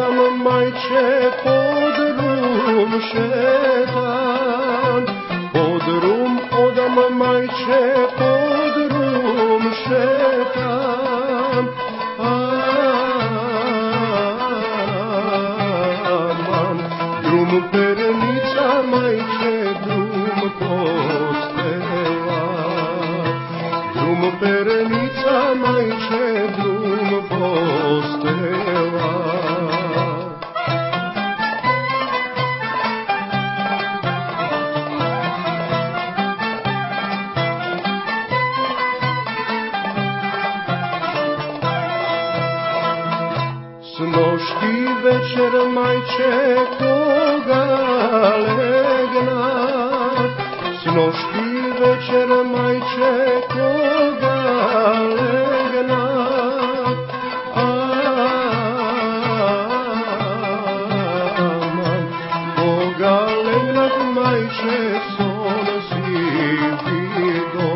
odam majče, pod rum šetam. Pod rum odam majče, pod rum šetam. Aman, drum pernica majče, drum postela. Drum pernica majče, drum postela. Snoški večer majče koga legna, snoški večer majče koga legna. Aman, koga legna majče, son si vido.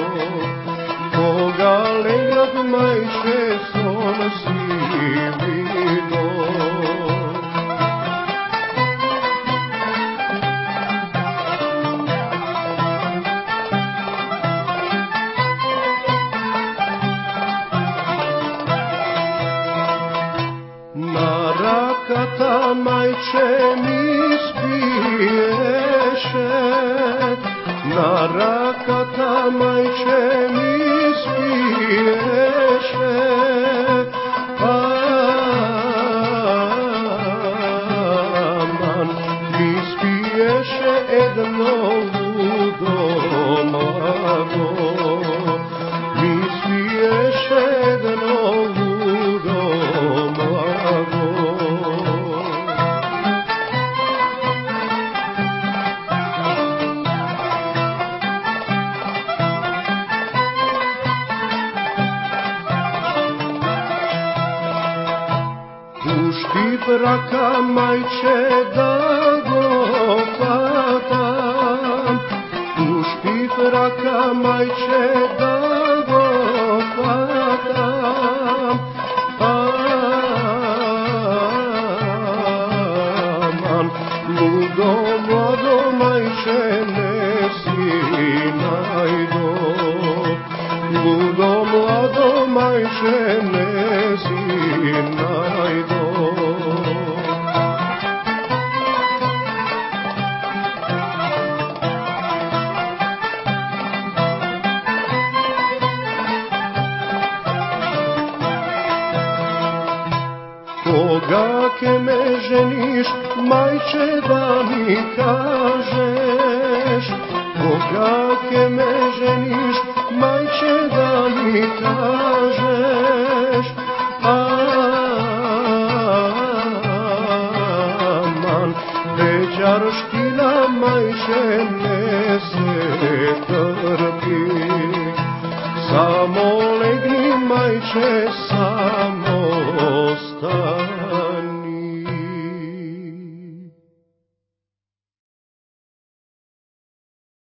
Koga legna majče, son si vido. Na rakata majče mi spiješe, na rakata majče mi spiješe. Aman, mi spiješe jedno ludo mago, mi spiješe jedno ludo mago. Pušti vraka majče da go hvatam, pušti vraka majče da go hvatam. Aman, ludo mlado majče ne si najdo, ludo mlado majče ne si najdo. Koga ke me ženiš, majče da mi kažeš. Koga ke me ženiš, majče da mi kažeš. Aman, veđarština majče ne se trpi. Samo legni majče, samo